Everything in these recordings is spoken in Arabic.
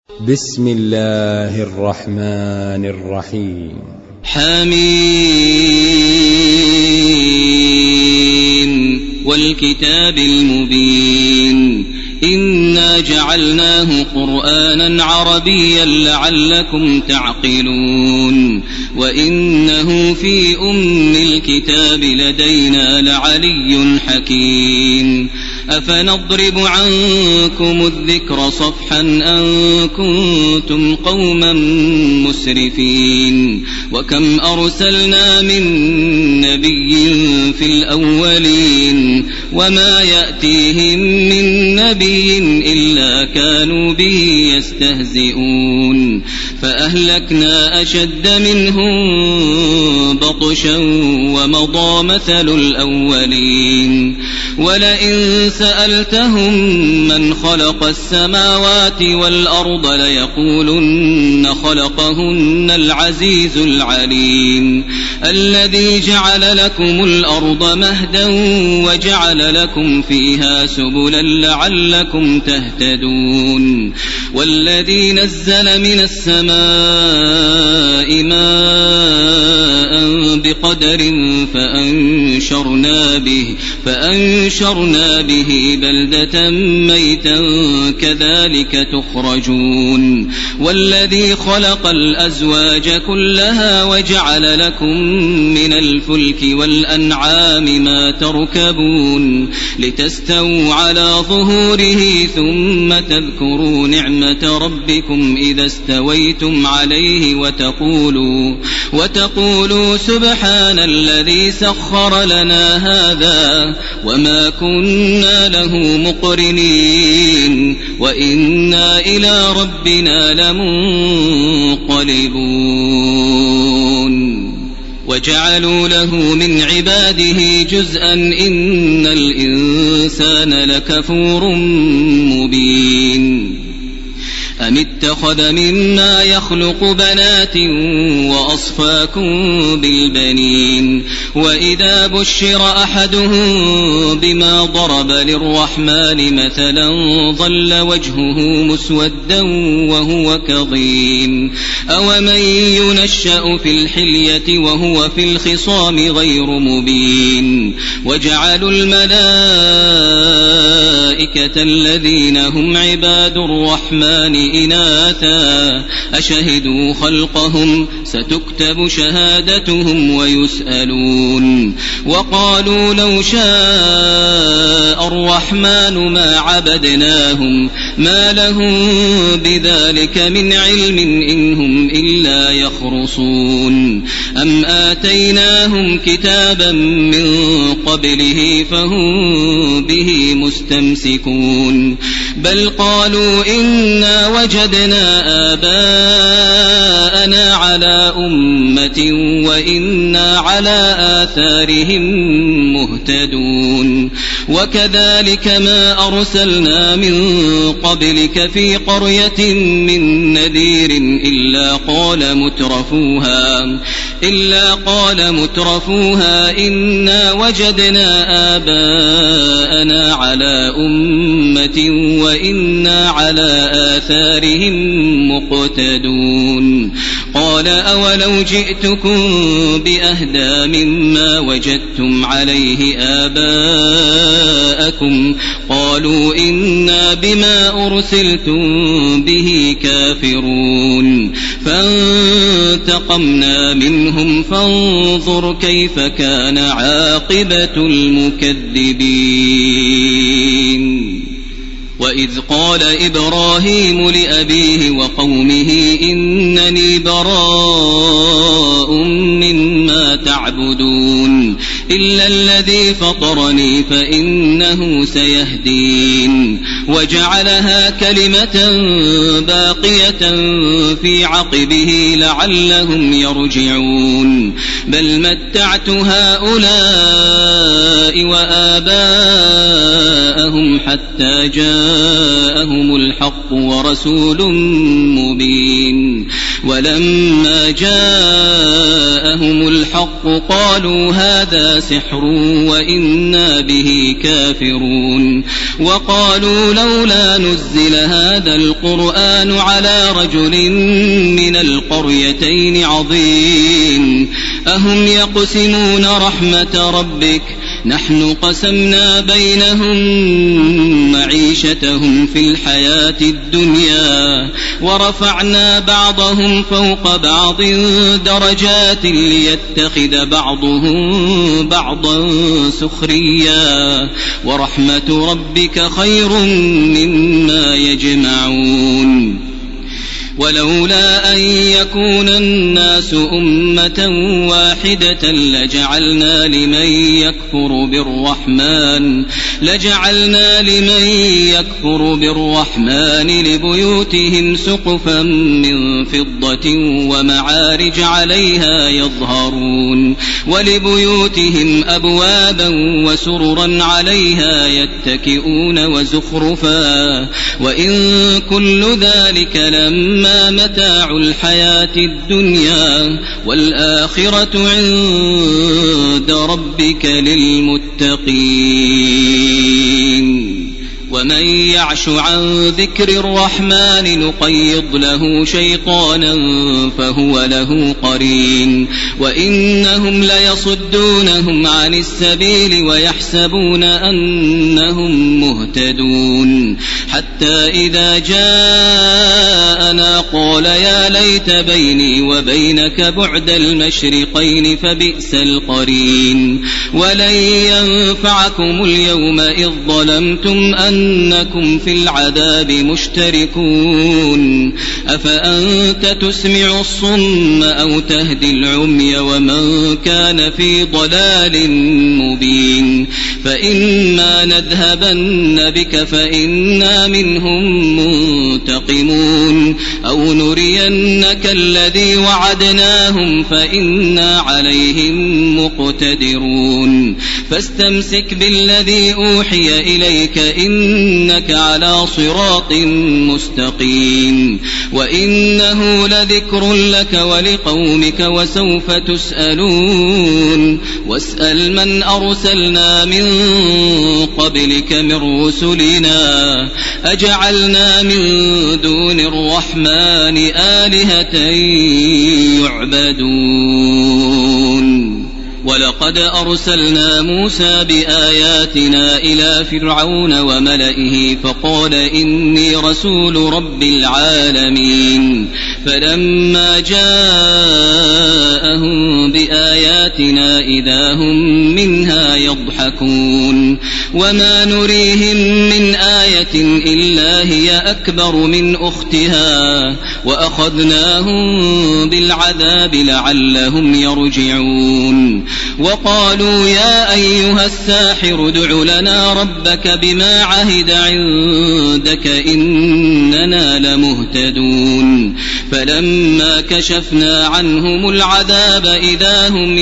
بسم الله الرحمن الرحيم. حميم والكتاب المبين إنا جعلناه قرآنا عربيا لعلكم تعقلون وإنه في أم الكتاب لدينا لعلي حكيم أفنضرب عنكم الذكر صفحا أن كنتم قوما مسرفين وكم أرسلنا من نبي في الأولين وما يأتيهم من نبي إلا كانوا به يستهزئون فأهلكنا أشد منهم بطشا ومضى مثل الأولين ولئن سألتهم من خلق السماوات والأرض ليقولن خلقهن العزيز العليم الذي جعل لكم الأرض مهدا وجعل لكم فيها سبلا لعلكم تهتدون والذي نزل من السماء ماء بقدر فأنشرنا به بلدة ميتا كذلك تخرجون والذي خلق الأزواج كلها وجعل لكم من الفلك والأنعام ما تركبون لتستووا على ظهوره ثم تذكروا نعمة ربكم إذا استويتم عليه وتقولوا سبحان الذي سخر لنا هذا وما كنا له مقرنين وإنا إلى ربنا لمنقلبون وجعلوا له من عباده جزءا إن الإنسان لكفور مبين أم اتخذ مما يخلق بنات وأصفاكم بالبنين وإذا بشر أحدهم بما ضرب للرحمن مثلا ظل وجهه مسودا وهو كظيم أومن ينشأ في الحلية وهو في الخصام غير مبين وجعلوا الملائكة الذين هم عباد الرحمن إناثا أشهدوا خلقهم ستكتب شهادتهم ويسألون وقالوا لو شاء الرحمن ما عبدناهم ما لهم بذلك من علم إن هم إلا يخرصون أم آتيناهم كتابا من قبله فهم به مستمسكون بل قالوا إنا وجدنا آباءنا على أمة وإنا على آثارهم مهتدون وكذلك ما أرسلنا من قبلك في قرية من نذير إلا قال مترفوها إنا وجدنا آباءنا على أمة وإنا على آثارهم مقتدون قال أولو جئتكم بأهدى مما وجدتم عليه آباءكم قالوا إنا بما أرسلتم به كافرون فانتقمنا منهم فانظر كيف كان عاقبة المكذبين وإذ قال إبراهيم لأبيه وقومه إنني براء مما تعبدون إلا الذي فطرني فإنه سيهدين وجعلها كلمة باقية في عقبه لعلهم يرجعون بل متعت هؤلاء وآباءهم حتى جاءهم الحق ورسول مبين ولما جاءهم الحق قالوا هذا سحر وإنا به كافرون وقالوا لولا نزل هذا القرآن على رجل من القريتين عظيم أهم يقسمون رحمة ربك نحن قسمنا بينهم معيشتهم في الحياة الدنيا ورفعنا بعضهم فوق بعض درجات ليتخذ بعضهم بعضا سخريا ورحمة ربك خير مما يجمعون ولولا أن يكون الناس أمة واحدة لجعلنا لمن يكفر بالرحمن لبيوتهم سقفا من فضة ومعارج عليها يظهرون ولبيوتهم أبوابا وسررا عليها يتكئون وزخرفا وإن كل ذلك لما متاع الحياة الدنيا والآخرة عند ربك للمتقين ومن يعش عن ذكر الرحمن نقيض له شيطانا فهو له قرين وإنهم ليصدونهم عن السبيل ويحسبون أنهم مهتدون حتى إذا جاءنا قال يا ليت بيني وبينك بعد المشرقين فبئس القرين ولن ينفعكم اليوم إذ ظلمتم أنكم في العذاب مشتركون أفأنت تسمع الصم أو تهدي العمي ومن كان في ضلال مبين فإما نذهبن بك فإنا منهم منتقمون أو نرينك الذي وعدناهم فإنا عليهم مقتدرون فاستمسك بالذي أوحي إليك إنك على صراط مستقيم وإنه لذكر لك ولقومك وسوف تسألون واسأل من أرسلنا من قبلك من رسلنا أجعلنا من دون الرحمن آلهة يعبدون ولقد أرسلنا موسى بآياتنا إلى فرعون وملئه فقال إني رسول رب العالمين فلما جاءهم بآياتنا إذا هم منها يضحكون وما نريهم من آية إلا هي أكبر من أختها وأخذناهم بالعذاب لعلهم يرجعون وقالوا يا أيها الساحر ادع لنا ربك بما عهد عندك إننا لمهتدون فلما كشفنا عنهم العذاب إذا هم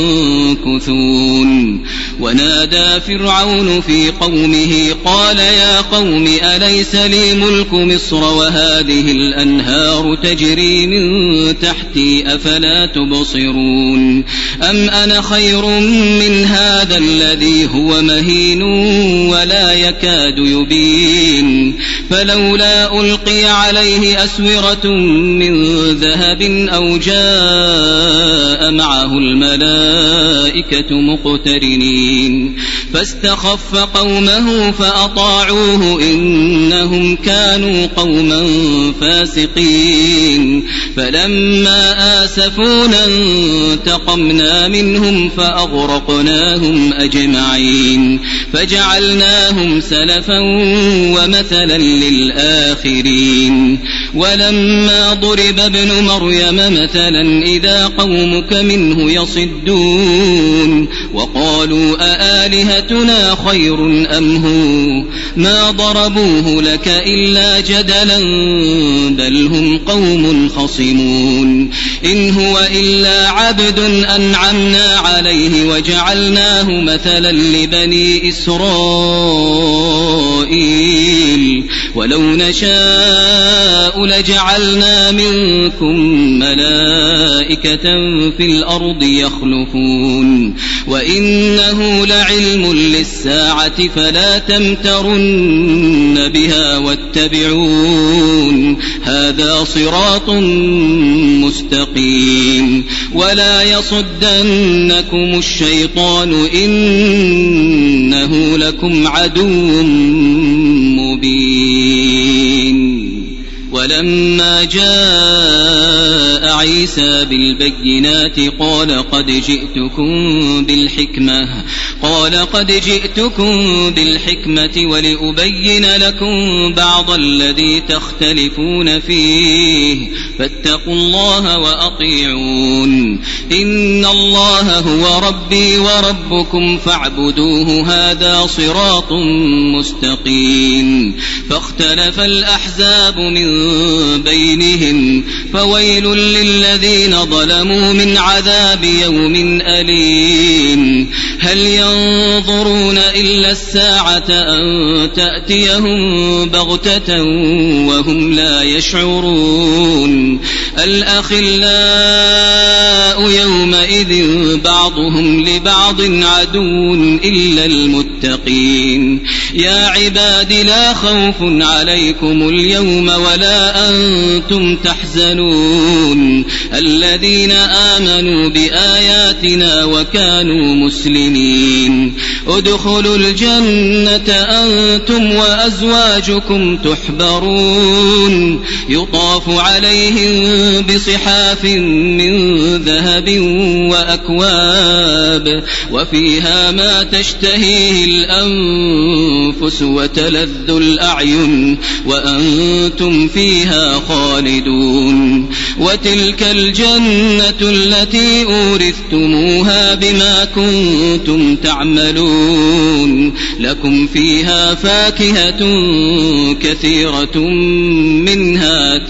ينكثون ونادى فرعون في قومه قال يا قوم أليس لي ملك مصر وهذه الأنهار تجري من تحتي أفلا تبصرون أم أنا خير من هذا الذي هو مهين ولا يكاد يبين فلولا ألقي عليه أسورة من ذهب أو جاء معه الملائكة مقترنين فاستخف قومه فأطاعوه إنهم كانوا قوما فاسقين فلما آسفونا انتقمنا منهم فأغرقناهم أجمعين فجعلناهم سلفا ومثلا للآخرين ولما ضرب ابن مريم مثلا إذا قومك منه يصدون وقالوا أآلهتنا خير أم هو ما ضربوه لك إلا جدلا بل هم قوم خصمون إن هو إلا عبد أنعمنا عليه وجعلناه مثلا لبني إسرائيل ولو نشاء نشاء لجعلنا منكم ملائكة في الأرض يخلفون وإنه لعلم للساعة فلا تمترن بها واتبعون هذا صراط مستقيم ولا يصدنكم الشيطان إنه لكم عدو مبين. ولما جاء عيسى بالبينات قال قد جئتكم بالحكمة ولأبين لكم بعض الذي تختلفون فيه فاتقوا الله وأطيعون إن الله هو ربي وربكم فاعبدوه هذا صراط مستقيم. فاختلف الأحزاب من بينهم فويل للذين ظلموا من عذاب يوم أليم. هل ينظرون إلا الساعة أن تأتيهم بغتة وهم لا يشعرون. الأخلاء يومئذ بعضهم لبعض عدو إلا المتقين. يا عباد لا خوف عليكم اليوم ولا أنتم تحزنون الذين آمنوا بآياتنا وكانوا مسلمين. ادخلوا الجنة أنتم وأزواجكم تحبرون يطاف عليهم بصحاف من ذهب وأكواب وفيها ما تشتهيه الأنفس وتلذ الأعين وأنتم فيها خالدون. وتلك الجنة التي أورثتموها بما كنتم تعملون لكم فيها فاكهة كثيرة منها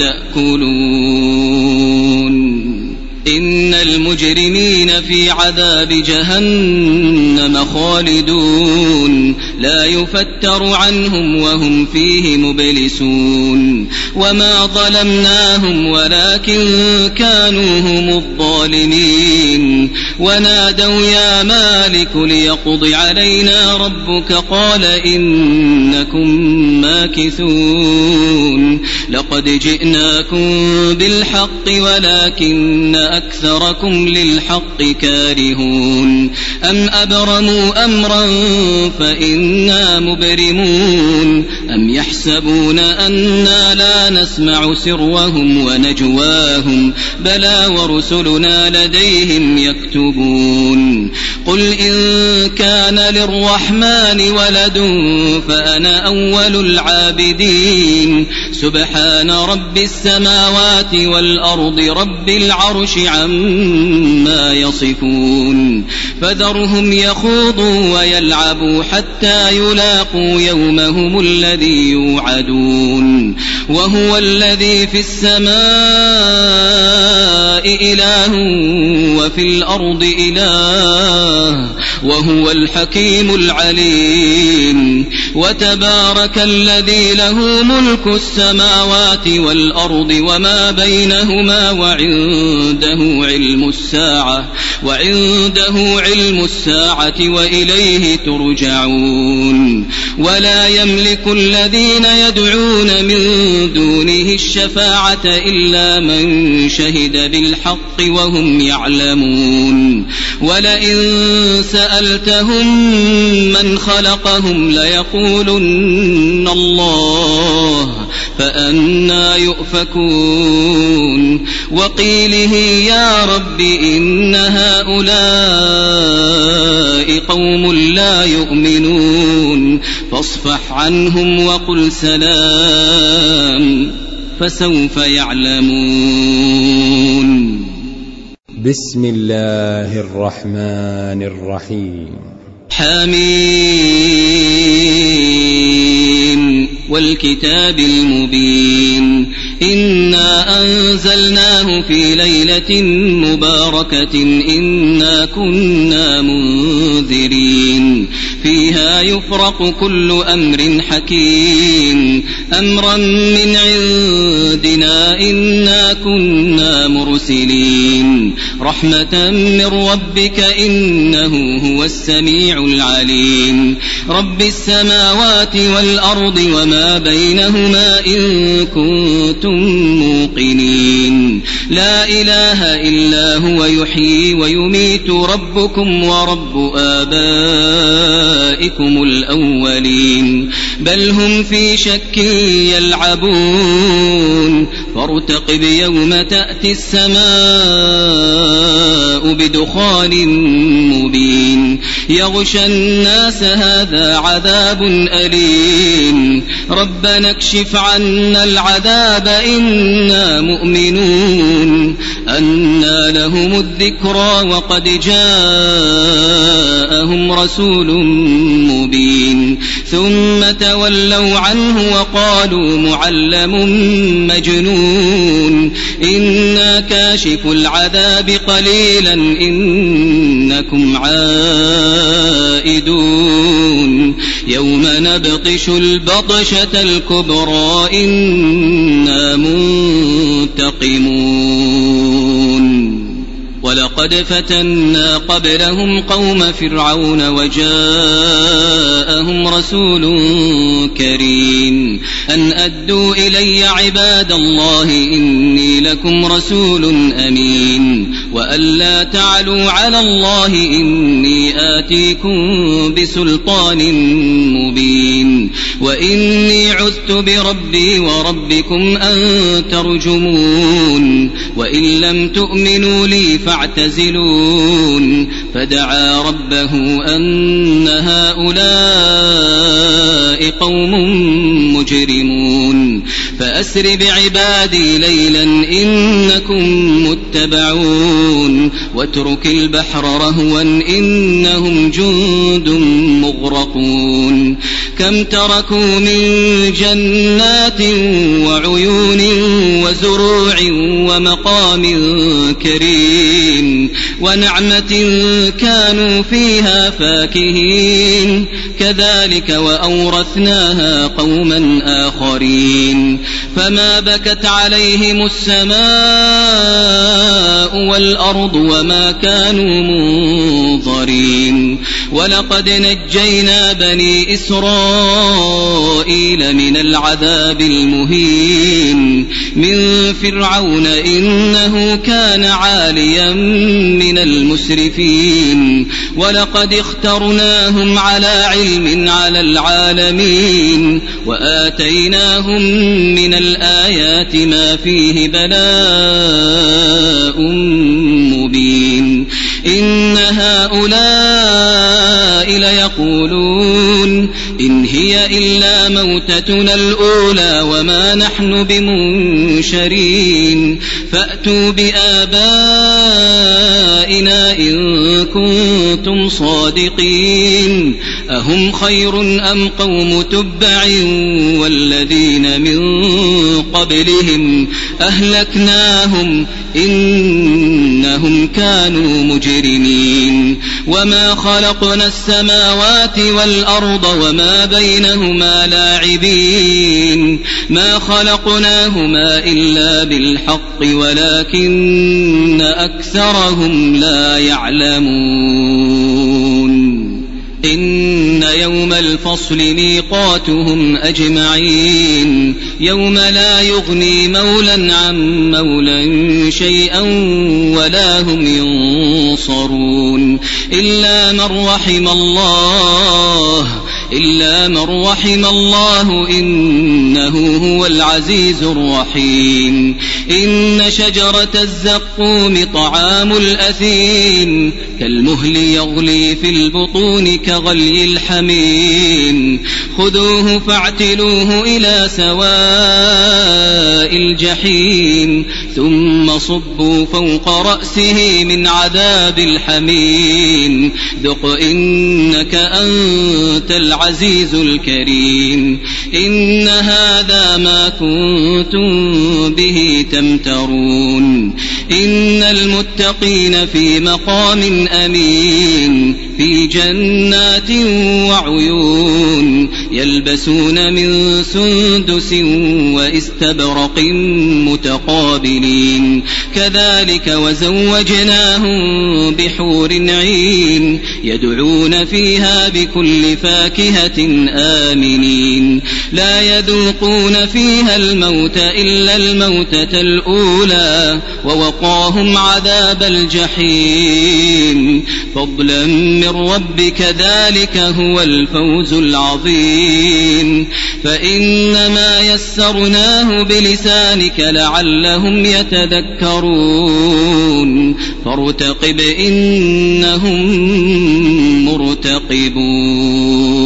تأكلون. إن المجرمين في عذاب جهنم خالدون لا يفتر عنهم وهم فيه مبلسون. وما ظلمناهم ولكن كانوا هم الظالمين. ونادوا يا مالك ليقض علينا ربك قال إنكم ماكثون. لقد جئناكم بالحق ولكن أكثركم للحق كارهون. أم أبرموا أمرا فإنا مبرمون. أم يحسبون أنا لا نسمع سرهم ونجواهم بلى ورسلنا لديهم يكتبون. قل إن كان للرحمن ولد فأنا أول العابدين. سبحان رب السماوات والأرض رب العرش عما يصفون. فذرهم يخوضوا ويلعبوا حتى يلاقوا يومهم الذي يوعدون. وهو الذي في السماء إله وفي الأرض إله وهو الحكيم العليم. وتبارك الذي له ملك السماوات والأرض وما بينهما وعنده علم الساعة وإليه ترجعون. ولا يملك الذين يدعون من دونه الشفاعة إلا من شهد بالحق وهم يعلمون. ولئن سألتهم من خلقهم ليقولن الله فأنى يؤفكون. وقيله يا رب إن هؤلاء قوم لا يؤمنون فاصفح عنهم وقل سلام فسوف يعلمون. بسم الله الرحمن الرحيم. حميم والكتاب المبين إنا أنزلناه في ليلة مباركة إنا كنا منذرين فيها يفرق كل أمر حكيم أمرا من عندنا إنا كنا مرسلين رحمة من ربك إنه هو السميع العليم رب السماوات والأرض وما بينهما إن كنتم موقنين لا إله إلا هو يحيي ويميت ربكم ورب آبائكم الأولين بل هم في شك يلعبون فارتقب يوم تأتي السماء بدخان مبين يغشى الناس هذا عذاب أليم ربنا اكشف عنا العذاب إنا مؤمنون أنى لهم الذكرى وقد جاءهم رسول مبين ثم تولوا عنه وقالوا معلم مجنون إنا كاشف العذاب قليلا إنكم عائدون يوم نبطش البطشة الكبرى إنا منتقمون ولقد فتنا قبلهم قوم فرعون وجاءهم رسول كريم أن أدوا إلي عباد الله إني لكم رسول أمين وألا تعلوا على الله إني آتيكم بسلطان مبين وإني عذت بربي وربكم أن ترجمون وإن لم تؤمنوا لي فاعتزلون فدعا ربه أن هؤلاء قوم مجرمون فأسر بعبادي ليلا إنكم متبعون واترك البحر رهوا إنهم جند مغرقون كم تركوا من جنات وعيون وزروع ومقام كريم ونعمة كانوا فيها فاكهين كذلك وأورثناها قوما آخرين فما بكت عليهم السماء والأرض وما كانوا منظرين ولقد نجينا بني إسرائيل من العذاب المهين من فرعون إنه كان عاليا من المسرفين ولقد اخترناهم على علم على العالمين وآتيناهم من الآيات ما فيه بلاء مبين إن هؤلاء ليقولون إن هي إلا موتتنا الأولى وما نحن بمنشرين فأتوا بآبائنا إن كنتم صادقين أهم خير أم قوم تبع والذين من قبلهم أهلكناهم إنهم كانوا مجرمين وما خلقنا السماوات والأرض وما بينهما لاعبين ما خلقناهما إلا بالحق ولكن أكثرهم لا يعلمون إن يوم الفصل ميقاتهم أجمعين يوم لا يغني مولى عن مولى شيئا ولا هم ينصرون إلا من رحم الله إنه هو العزيز الرحيم إن شجرة الزقوم طعام الأثيم كالمهل يغلي في البطون كغلي الحميم خذوه فاعتلوه إلى سواء الجحيم ثم صبوا فوق رأسه من عذاب الحميم ذق إنك أنت العزيز الكريم إن هذا ما كنتم به تمترون إن المتقين في مقام أمين في جنات وعيون يلبسون من سندس واستبرق متقابلين كذلك وزوجناهم بحور عين يدعون فيها بكل فاكهة آمنين لا يذوقون فيها الموت إلا الموتة الأولى ووقاهم عذاب الجحيم فضلا من ربك ذلك هو الفوز العظيم فإنما يسرناه بلسانك لعلهم يتذكرون فارتقب إنهم مرتقبون